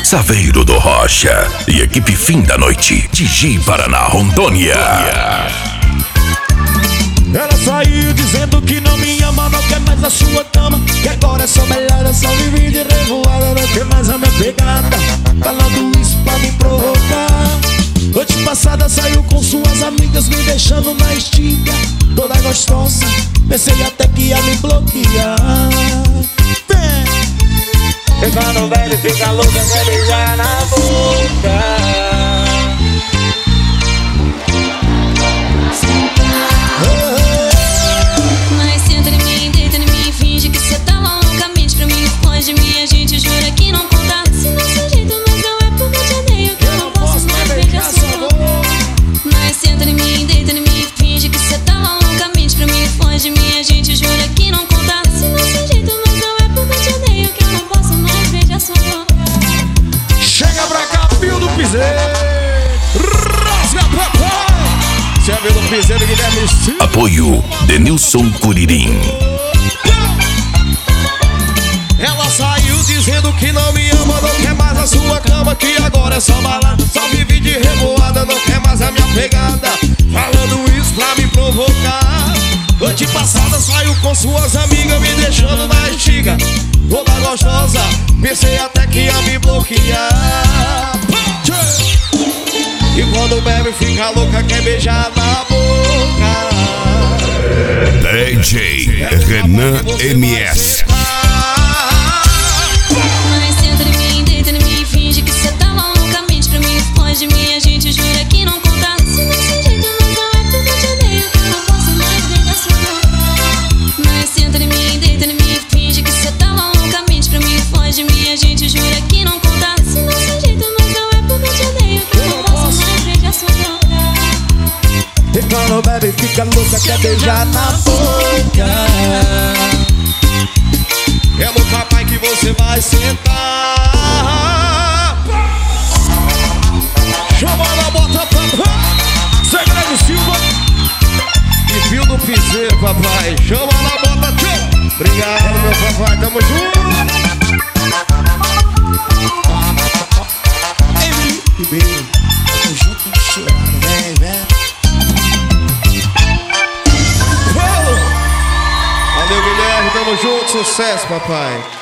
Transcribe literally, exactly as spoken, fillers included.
Saveiro do Rocha e equipe Fim da Noite, D J Paraná, Rondônia. Ela saiu dizendo que não me ama, não quer mais a sua cama, que agora é só melhor, é só viver de revoada, não quer mais a minha pegada, falando isso pra me provocar. Noite passada saiu com suas amigas, me deixando na estiga, toda gostosa, pensei até que ia me bloquear. Vem! E quando o velho fica louco, quer beijar na boca. Mas senta em mim, deita em mim, finge que cê tá loucamente pra mim, foge de mim, a gente jura que não conta. Se não se jeito, mas não é porque eu te odeio que eu não posso mais beijar sua boca. Mas senta em mim, deita em mim, finge que cê tá loucamente pra mim, foge de mim, a gente jura que não conta. Se não se jeito, mas não é porque eu te odeio que eu não posso mais beijar sua boca. Chega pra cá, Pio do Piseiro, rasga papai. Você é Pio do Piseiro, Guilherme Silva. Apoio Denilson Curirim. Ela saiu dizendo que não me ama, não quer mais a sua cama, que agora é só balada, só vive de revoada, não quer mais a minha pegada, falando isso pra me provocar. Noite passada saiu com suas amigas, me deixando na estiga, toda gostosa, pensei até que ia me bloquear. E quando bebe fica louca, quer beijar na boca. D J Renan M S. Mas senta em mim, deita em mim, finge que cê tá loucamente pra mim, foge de mim, a gente jura que não conta. Se não se jeito, mas não é porque eu te odeio que eu não posso mais beijar sua boca. Mas senta em mim, deita em mim, finge que cê tá loucamente pra mim, foge de mim, a gente jura que não conta. Se não se jeito, mas não é porque eu te odeio que eu não posso mais beijar sua boca. E quando bebe fica louca, quer beijar na boca. É no papai que você vai sentar. Chama na bota, papai. Segredo Silva e Pio do Piseiro, papai. Chama na bota, tchau. Obrigado, meu papai, tamo junto. Ei, bebê, tamo junto, misturado, vem, vem. Valeu, Guilherme, tamo junto, sucesso, papai.